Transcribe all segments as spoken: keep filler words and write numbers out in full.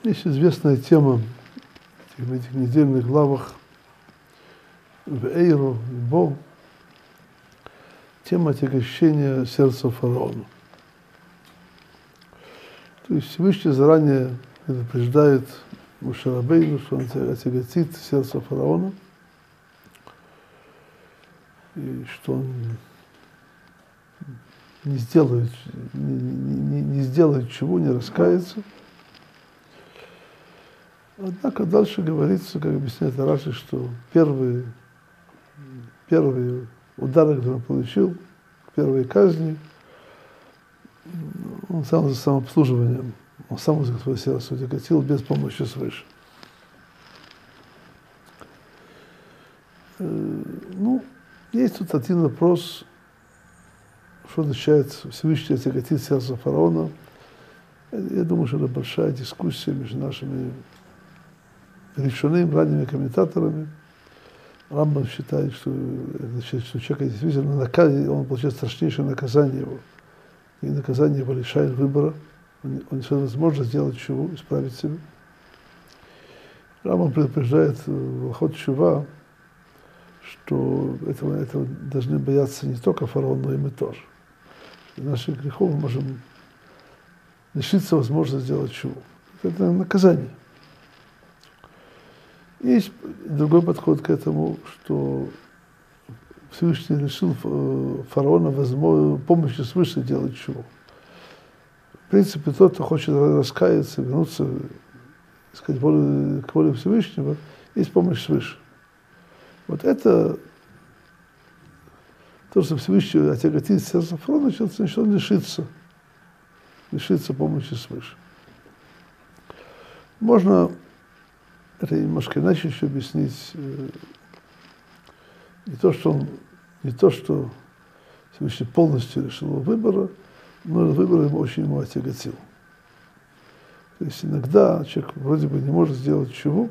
Есть известная тема в этих недельных главах в Эйру, в Бо, тема отягощения сердца фараона. То есть Всевышний заранее предупреждает Моше Рабейну, что он отяготит сердце фараона, и что он не сделает, не, не, не сделает чего, не раскается. Однако дальше говорится, как объясняет Раши, что первые, первые удары, которые он получил, первые казни, он сам за самообслуживанием, он сам за свое сердце утяготил без помощи свыше. Ну, есть тут один вопрос, что означает Всевышний отяготит сердце фараона. Я думаю, что это большая дискуссия между нашими решенными ранними комментаторами. Рамбам считает, что, значит, что человек действительно наказан, он получает страшнейшее наказание его. И наказание его лишает выбора. Он, он не возможно сделать чего, исправить себя. Рамбам предупреждает в Алхот Шува, что этого, этого должны бояться не только фараон, но и мы тоже. Из наших грехов мы можем лишиться возможности сделать чего. Это наказание. Есть другой подход к этому, что Всевышний решил фараона возможно, помощи свыше делать чего. В принципе, тот, кто хочет раскаяться, вернуться, сказать, воле, к воле Всевышнего, есть помощь свыше. Вот это то, что Всевышний отяготит сердце фараона, значит, он лишится, лишится помощи свыше. Можно это немножко иначе еще объяснить. Не то, что он, не то, что Всевышний полностью решил его выбора, но выбор ему очень ему отяготил. То есть иногда человек вроде бы не может сделать чего,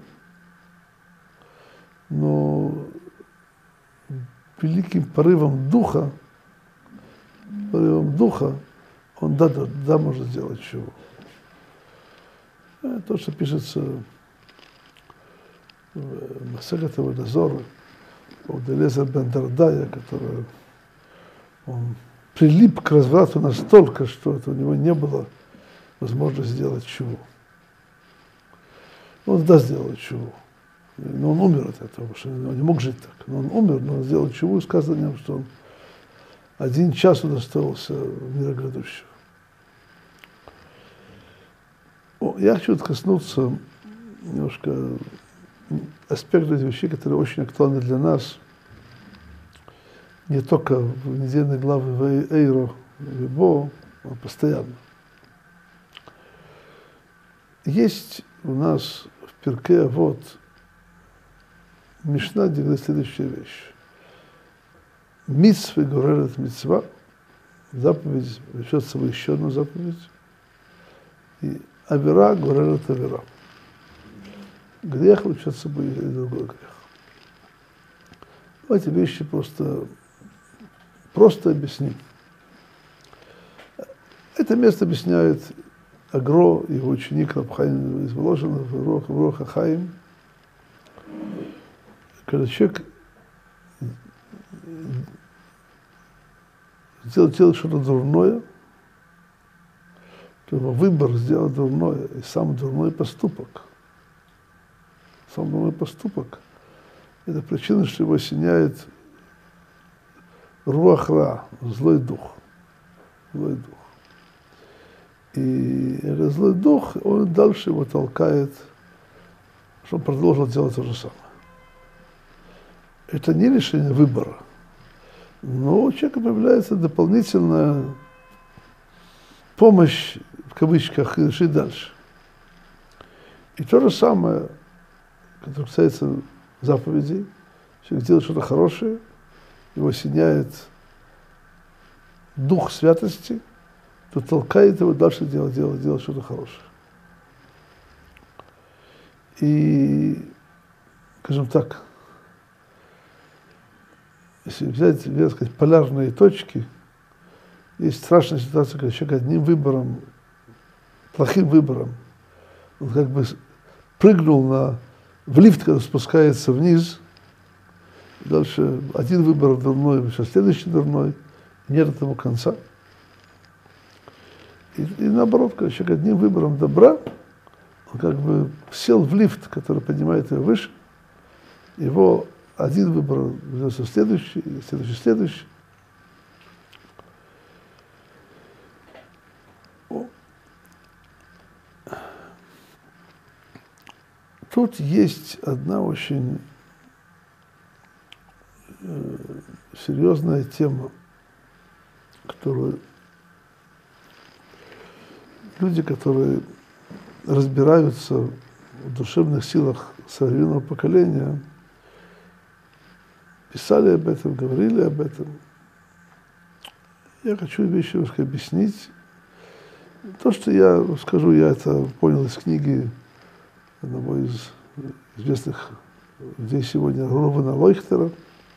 но великим порывом духа, порывом духа, он да, да, да может сделать чего. То, что пишется в Масехет Аводазора от Элиэзера бен Дардая, который он прилип к разврату настолько, что это у него не было возможности сделать чего. Он да сделал чего. Но он умер от этого, потому что он не мог жить так. Но он умер, но он сделал чего, и сказано о нем, что он один час удостоился мира грядущего. О, я хочу коснуться немножко аспекты этих вещей, которые очень актуальны для нас, не только в недельной главе в Эйро, в Бо, а постоянно. Есть у нас в Пиркей Авот Мишна, где говорит следующая вещь. Мицва горелет мицва, заповедь влечет с собой еще одну заповедь, и авера горелет авера. Грех влечет с собой и другой грех. Эти вещи просто, просто объясним. Это место объясняет Агро, его ученик Рабхаим из Воложина, в Руах ха-Хаим. Когда человек делает, делает что-то дурное, то его выбор сделать дурное, и сам дурной поступок. Сам дурной поступок – это причина, что его осеняет руах ра, злой дух. Злой дух. И этот злой дух, он дальше его толкает, чтобы он продолжил делать то же самое. Это не решение выбора, но у человека появляется дополнительная помощь, в кавычках, решить дальше. И то же самое, которое касается заповедей, человек делает что-то хорошее, его осеняет дух святости, то толкает его дальше делать, делать, делать что-то хорошее. И, скажем так, если взять, взять сказать, полярные точки, есть страшная ситуация, когда человек одним выбором, плохим выбором, Он как бы прыгнул на, в лифт, когда спускается вниз. Дальше один выбор дурной, сейчас следующий дурной. Нет этому конца. И, и наоборот, когда человек одним выбором добра, он как бы сел в лифт, который поднимает его выше. Его один выбор взялся следующий, следующий, следующий. Тут есть одна очень э, серьезная тема, которую люди, которые разбираются в душевных силах современного поколения, писали об этом, говорили об этом. Я хочу вещи немножко объяснить. То, что я скажу, я это понял из книги одного из известных людей сегодня, Рована Лойхтера.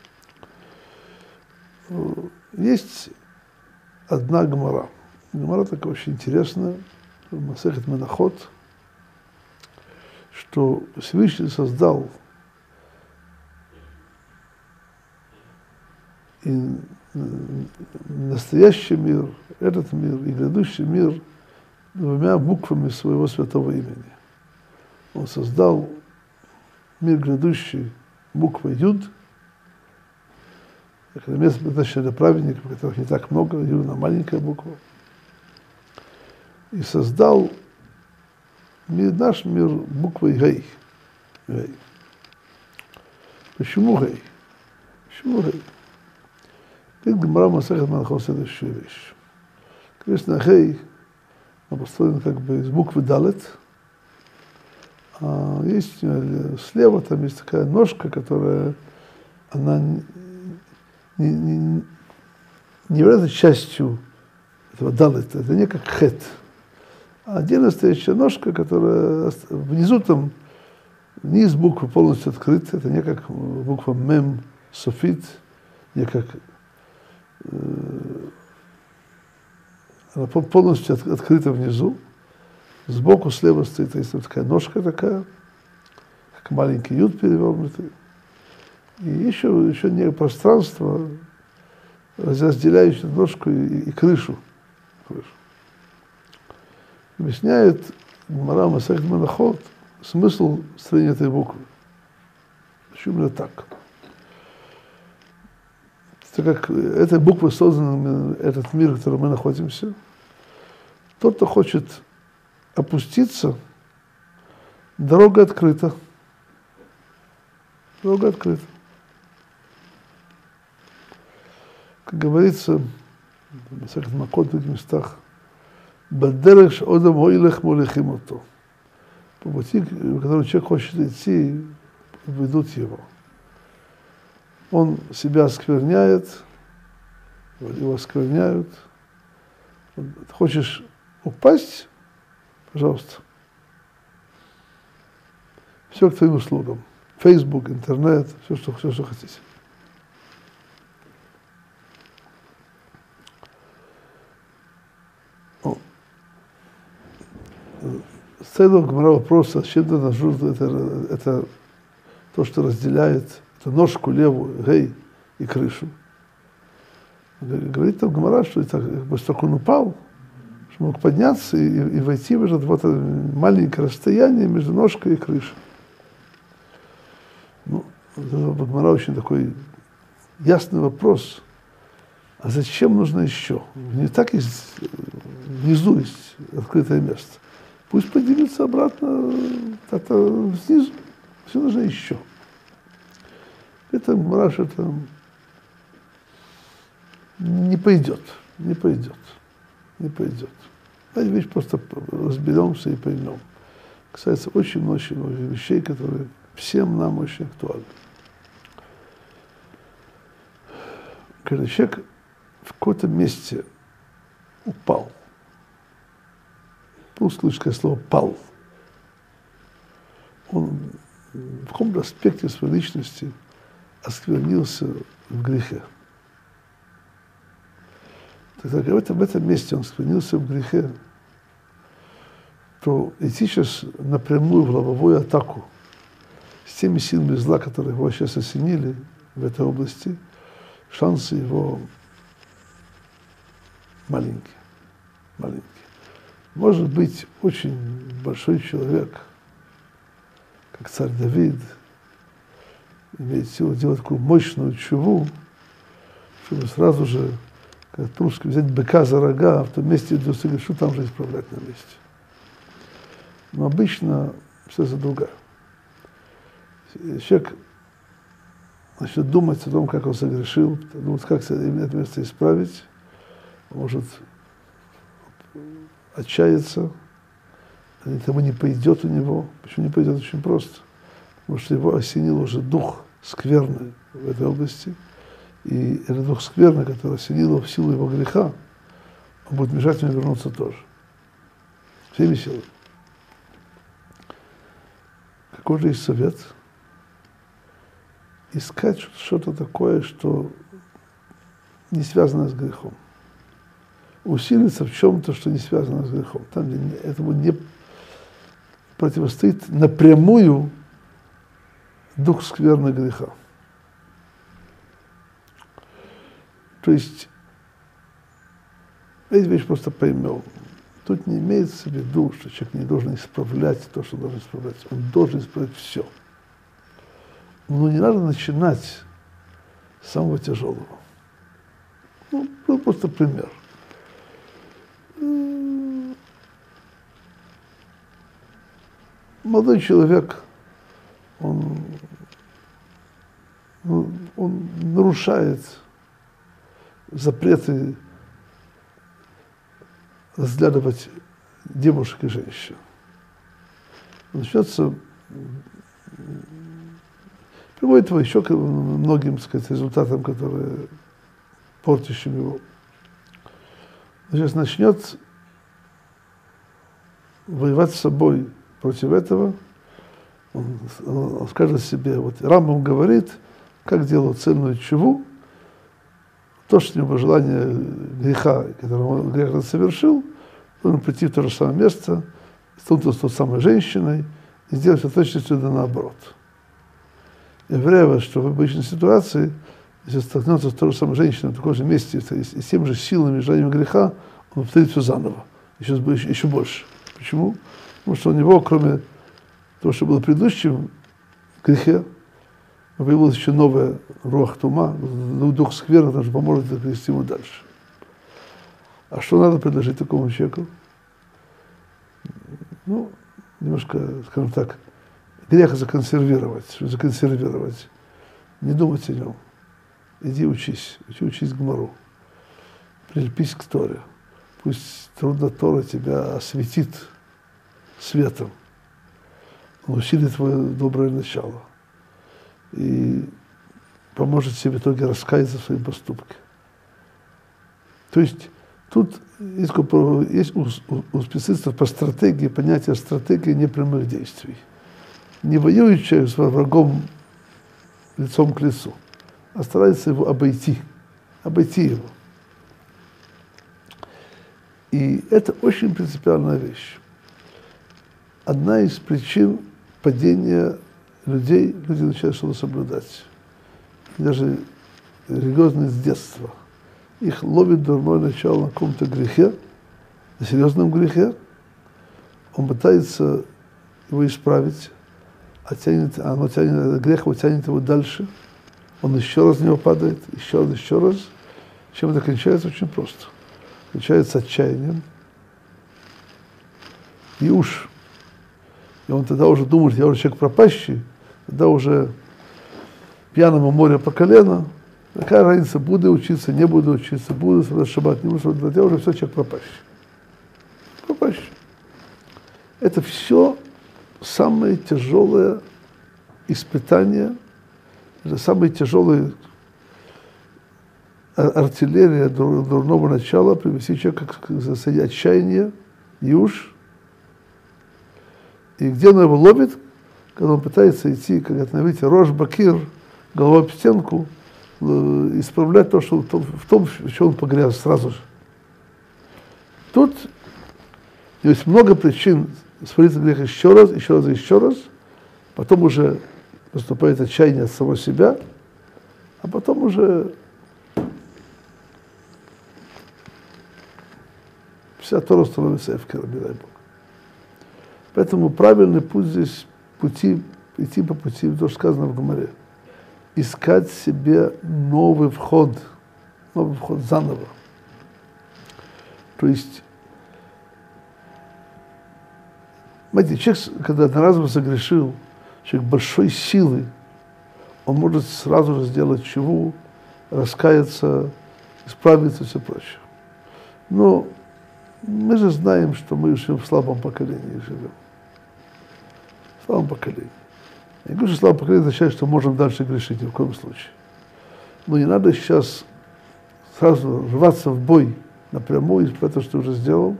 Есть одна гемара. Гемара такая очень интересная, Масехет Менахот, что Всевышний создал и настоящий мир, этот мир и грядущий мир двумя буквами своего святого имени. Он создал мир грядущий буквой Юд, это место предназначено для праведников, которых не так много, Юд на маленькая буква. И создал мир, наш мир буквой Гей. Гей. Почему Гей? Почему Гей? Говорит Гемара Масехет Менахот следующую вещь. Конечно, Гей построен как бы из буквы Далет. А есть слева там есть такая ножка, которая она не, не, не является частью этого Далета. Это не как Хет. А отдельно стоящая ножка, которая внизу там, низ буквы полностью открыт. Это не как буква Мем, Софит, не как э, она полностью от, открыта внизу. Сбоку слева стоит есть такая ножка такая, как маленький Юд перевернутый. И еще, еще не пространство, разделяющее ножку и, и крышу. крышу. Объясняет Гемара Масехет Менахот смысл строения этой буквы. Почему именно так? Так как этой буквой создан этот мир, в котором мы находимся, тот, кто хочет опуститься, дорога открыта. Дорога открыта. Как говорится в Масехет Макот в других местах, «Бадерех шеодам гоилех молехим ото». По пути, по которому человек хочет идти, ведут его. Он себя оскверняет, его оскверняют. Хочешь упасть? Пожалуйста. Все к твоим услугам. Facebook, интернет, все, что, все, что хотите. Следовал Гемара вопрос, зачем это, это то, что разделяет это ножку левую, гей, и крышу. Говорит там Гемара, что это, как бы, только он упал, что мог подняться и, и войти в это вот маленькое расстояние между ножкой и крышей. Ну, Гемара очень такой ясный вопрос. А зачем нужно еще? Не так есть, внизу есть открытое место. Пусть поднимется обратно это снизу. Все нужно еще. Это Гемара, это не пойдет, не пойдет, не пойдет. Эти вещи просто разберемся и поймем. Касается очень-очень многих вещей, которые всем нам очень актуальны. Когда человек в каком-то месте упал, услышь слово «пал», он в каком-то аспекте своей личности осквернился в грехе. Тогда в этом, в этом месте он осквернился в грехе. то идти сейчас напрямую в лобовую атаку с теми силами зла, которые его сейчас осенили в этой области, шансы его маленькие, маленькие. Может быть очень большой человек, как царь Давид, имеет силу делать такую мощную чуву, чтобы сразу же, как по-русски, взять быка за рога, а в том месте, где говорит, что там же исправлять на месте. Но обычно все за другое. Человек начнет думать о том, как он согрешил, думать, как это место исправить, может отчаяться, этому не пойдет у него. Почему не пойдет? Очень просто. Потому что его осенил уже дух скверный в этой области, и этот дух скверный, который осенил его в силу его греха, он будет мешать ему вернуться тоже. Всеми силами. Какой же есть совет? Искать что-то такое, что не связано с грехом. Усилиться в чем-то, что не связано с грехом. Там, где этому не противостоит напрямую дух скверного греха. То есть, эти вещи просто поймем. Тут не имеется в виду, что человек не должен исправлять то, что должен исправлять. Он должен исправлять все. Но не надо начинать с самого тяжелого. Ну, был просто пример. Молодой человек, он, он нарушает запреты разглядывать девушек и женщин. Начнется, приводит его еще к многим, так сказать, результатам, которые портящим его. Сейчас начнет воевать с собой против этого. Он, он скажет себе, вот Рамбам говорит, как делать цельную чуву, то, что у него желание греха, которого он грех совершил, он прийти в то же самое место, столкнуться с той самой женщиной и сделать это точно сюда наоборот. И вероятно, что в обычной ситуации, если столкнется с той же самой женщиной в таком же месте, и с тем же силами и желанием греха, он повторит все заново, еще, еще, еще больше. Почему? Потому что у него, кроме того, что было в предыдущем грехе, появилась еще новая руах тума, дух скверный, который поможет это привести ему дальше. А что надо предложить такому человеку? Ну, немножко, скажем так, грех законсервировать, законсервировать, не думать о нем. Иди учись, иди учись Гмару, прилепись к Торе. Пусть трудно Тора тебя осветит светом, он усилит твое доброе начало и поможет тебе в итоге раскаяться в своем поступке. То есть тут есть, есть у, у, у специалистов по стратегии понятие стратегии непрямых действий. Не воюет человек с врагом лицом к лицу, а старается его обойти, обойти его. И это очень принципиальная вещь. Одна из причин падения людей, люди начинают что-то соблюдать. И даже религиозные с детства. Их ловит дурное начало на каком-то грехе, на серьезном грехе. Он пытается его исправить, а, тянет, а оно тянет, грех его тянет его дальше. Он еще раз в него падает, еще раз, еще раз. Чем это кончается? Очень просто. Кончается отчаянием. И уж. И он тогда уже думает, я уже человек пропащий, тогда уже пьяному море по колено. Какая разница, буду учиться, не буду учиться, буду соблюдать шаббат, не буду соблюдать, я уже все человек пропащий. Пропащий. Это все самое тяжелое испытание, это самое тяжелое артиллерия дурного начала привести человека к состоянию отчаяния, и уж. И где он его ловит, когда он пытается идти, как это, видите, рош бакир, головой об стенку, исправлять то, что в том, в чем он погряз сразу же. Тут есть много причин свалиться грех еще раз, еще раз и еще раз, потом уже наступает отчаяние от самого себя, а потом уже вся Тора становится эфкером, не дай Бог. Поэтому правильный путь здесь, пути, идти по пути, то, что сказано в Гемаре, искать себе новый вход, новый вход заново. То есть, знаете, человек, когда одноразово согрешил, человек большой силы, он может сразу же сделать чуву, раскаяться, исправиться и все прочее. Но мы же знаем, что мы живем в слабом поколении живем. В слабом поколении. Я говорю, что слабое поколение означает, что можем дальше грешить, ни в коем случае. Но не надо сейчас сразу рваться в бой напрямую, из-за того, что ты уже сделал,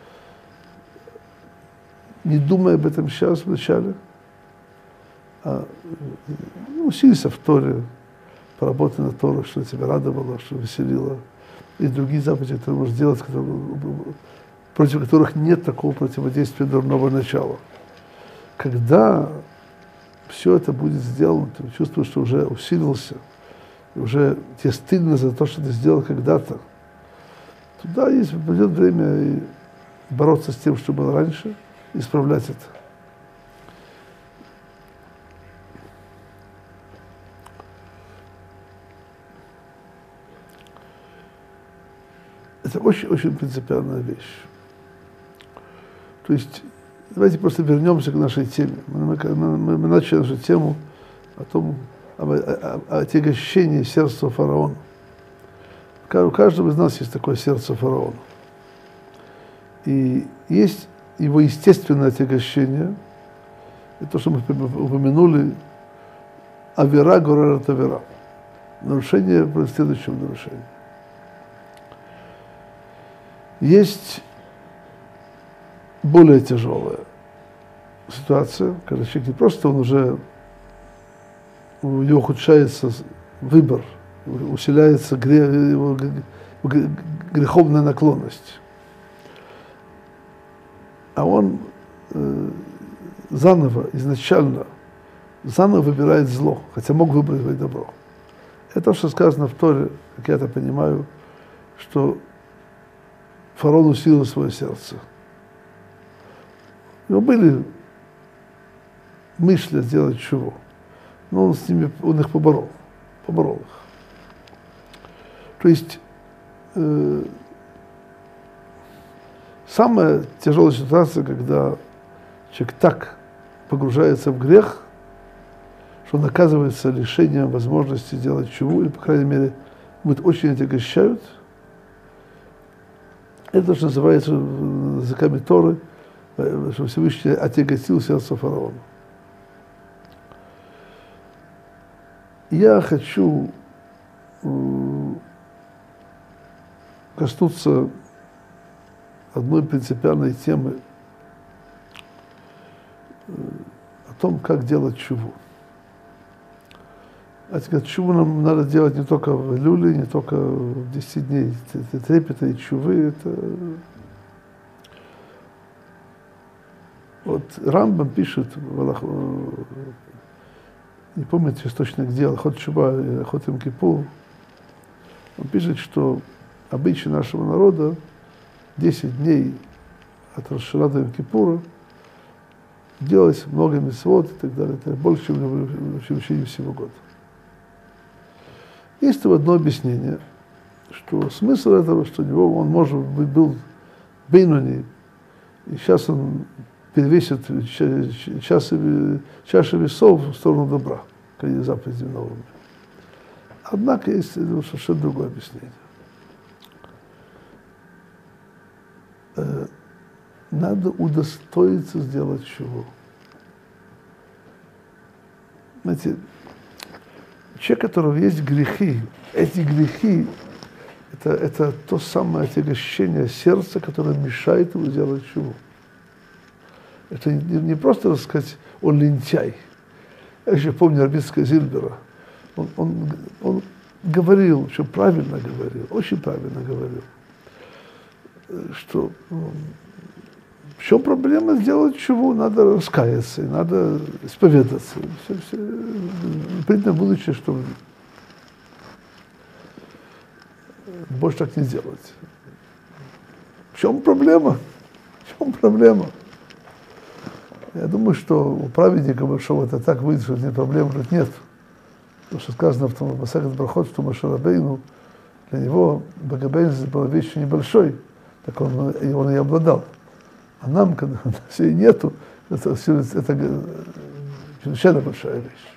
не думая об этом сейчас вначале, а усилися в Торе, поработай на Торе, что тебя радовало, что веселило, и другие заповеди, которые можешь делать, которые, против которых нет такого противодействия дурного начала. Когда все это будет сделано, ты чувствуешь, что уже усилился, и уже тебе стыдно за то, что ты сделал когда-то. Туда есть, придет время и бороться с тем, что было раньше, исправлять это. Это очень-очень принципиальная вещь. То есть, давайте просто вернемся к нашей теме. Мы, мы, мы начали нашу тему о том, об, о, о отягощении сердца фараона. У каждого из нас есть такое сердце фараона. И есть его естественное отягощение, это то, что мы упомянули, авера горарат авера. Нарушение против следующего нарушения. Есть более тяжелая ситуация, когда человек не просто, он уже, у него ухудшается выбор, усиляется грех, его греховная наклонность. А он э, заново, изначально, заново выбирает зло, хотя мог выбрать добро. Это то, что сказано в Торе, как я это понимаю, что фараон усилил свое сердце. У него были мысли сделать чего, но он с ними, он их поборол, поборол их. То есть э, самая тяжелая ситуация, когда человек так погружается в грех, что он оказывается лишением возможности сделать чуву, или, по крайней мере, будет очень отягощают. Это то, что называется языками Торы, что Всевышний отяготил сердце фараона. Я хочу коснуться одной принципиальной темы о том, как делать чуву. А теперь чуву нам надо делать не только в Илюле, не только в десять дней трепета и чувы. Это... Вот Рамбам пишет, не помню сейчас точно где, Алахот Чува или Алахот Йом Кипур, он пишет, что обычай нашего народа десять дней от Рош-ха-Шана до Йом Кипура делать много мицвот и так далее, это больше, чем в течение всего года. Есть одно объяснение, что смысл этого, что у него он, может быть, был бейнони, и сейчас он перевесит чаши, чаши весов в сторону добра, как и заповеди новыми. Однако есть совершенно другое объяснение. Надо удостоиться сделать чего. Знаете, человек, у которого есть грехи, эти грехи, это, это то самое отягощение сердца, которое мешает ему сделать чуву. Это не, не просто, так сказать, он лентяй. Я еще помню Рабинского Зильбера. Он, он, он говорил, что правильно говорил, очень правильно говорил, что В чем проблема сделать чего? Надо раскаяться, надо исповедаться. Все, все, принять на будущее, что больше так не делать. В чем проблема? В чем проблема? Я думаю, что у праведника большого это так выйдет, что нет проблем, говорит, нет. Потому что сказано в том Масехет Брахот, что Моше Рабейну, для него богобоязненность была вещью небольшой, так он, и он и обладал. А нам, когда у нас ее нету, это, это чрезвычайно большая вещь.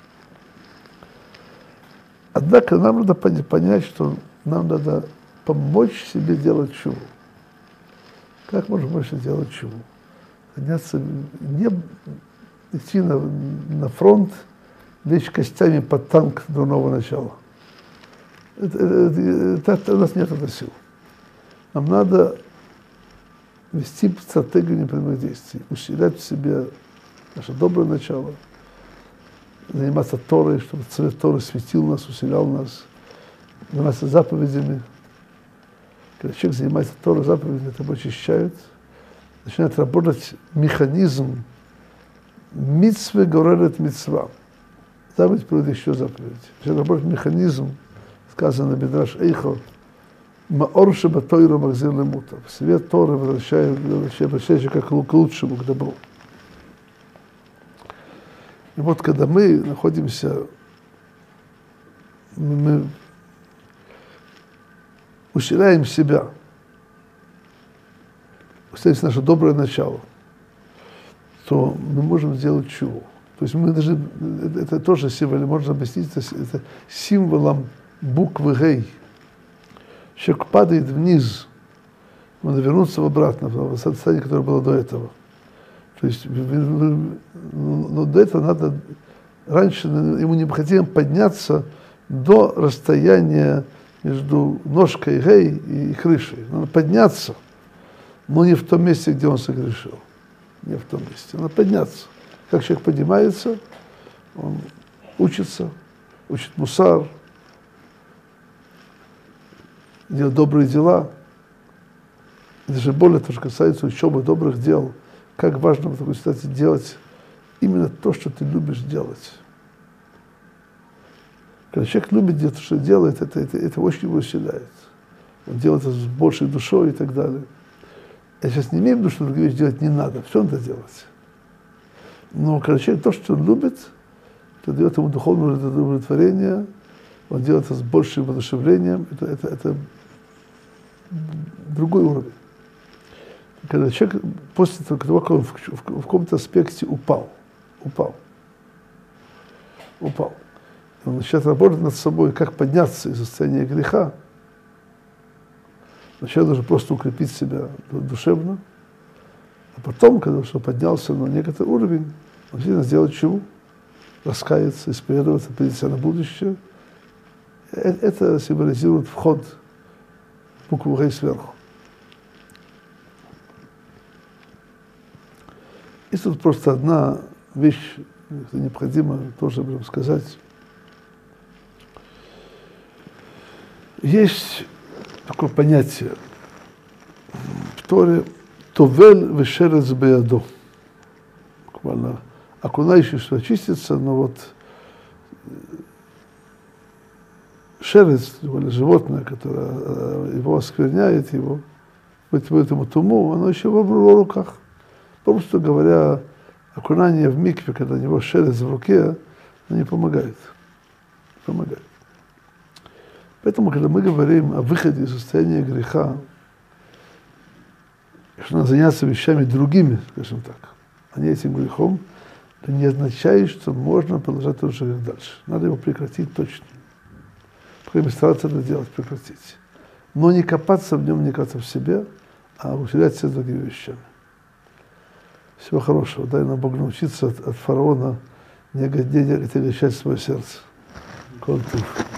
Однако нам надо понять, что нам надо помочь себе делать чуву. Как можно больше делать чуву? Подняться, не идти на, на фронт, лечь костями под танк до нового начала. Это, это, это, это, у нас нет этого сил. Нам надо вести стратегию непрямых действий, усилять в себе наше доброе начало, заниматься Торой, чтобы цвет Торы светил нас, усилял нас, заниматься заповедями. Когда человек занимается Торой, заповедями, это его очищает, начинает работать механизм мицвы горелет мицва. Заповедь приводит еще заповедь. Начинает работать механизм, сказано Мидраш Эйхо, Маор шебатойру махзир лемута. Свет Торы возвращает, возвращает как к лучшему, к добру. И вот когда мы находимся, мы усиляем себя, усиляем наше доброе начало, то мы можем сделать чуву. То есть мы даже, это тоже символ, можно объяснить, это, это символом буквы Гей. Человек падает вниз, надо вернуться обратно в состояние, которое было до этого. То есть, но до этого надо, раньше ему необходимо подняться до расстояния между ножкой Гей и крышей. Надо подняться, но не в том месте, где он согрешил. Не в том месте. Надо подняться. Как человек поднимается, он учится, учит мусар, делать добрые дела. И даже более то, что касается учебы добрых дел, как важно в такой ситуации делать именно то, что ты любишь делать. Когда человек любит делать, что делает, это, это, это очень его усиляет. Он делает это с большей душой и так далее. Я сейчас не имею в виду, что другие вещи делать не надо, все надо делать. Но когда человек то, что он любит, это дает ему духовное удовлетворение, он делает это с большим воодушевлением, это, это, это другой уровень. Когда человек после того, как он в, в, в каком-то аспекте упал, упал, упал, он начинает работать над собой, как подняться из состояния греха, сначала должен просто укрепить себя душевно, а потом, когда он поднялся на некоторый уровень, он действительно сделать чего? Раскаяться, исповедоваться, прийти себя на будущее. Это символизирует вход в букву Гей сверху. И тут просто одна вещь, необходимо тоже об этом сказать. Есть такое понятие в Торе «Товель вешерец беядо». Буквально окунающийся очистится, но вот шерец, животное, которое его оскверняет, его, будет ему туму, оно еще в его руках. Просто говоря, окунание в микве, когда у него шерец в руке, оно не помогает. Помогает. Поэтому, когда мы говорим о выходе из состояния греха, что надо заняться вещами другими, скажем так, а не этим грехом, это не означает, что можно продолжать тот же грех дальше. Надо его прекратить точно. По крайней мере, стараться это делать, прекратить. Но не копаться в нем, не копаться в себе, а усилять себя другими вещами. Всего хорошего. Дай нам Бог научиться от, от фараона не отягощать свое сердце. Коль туф.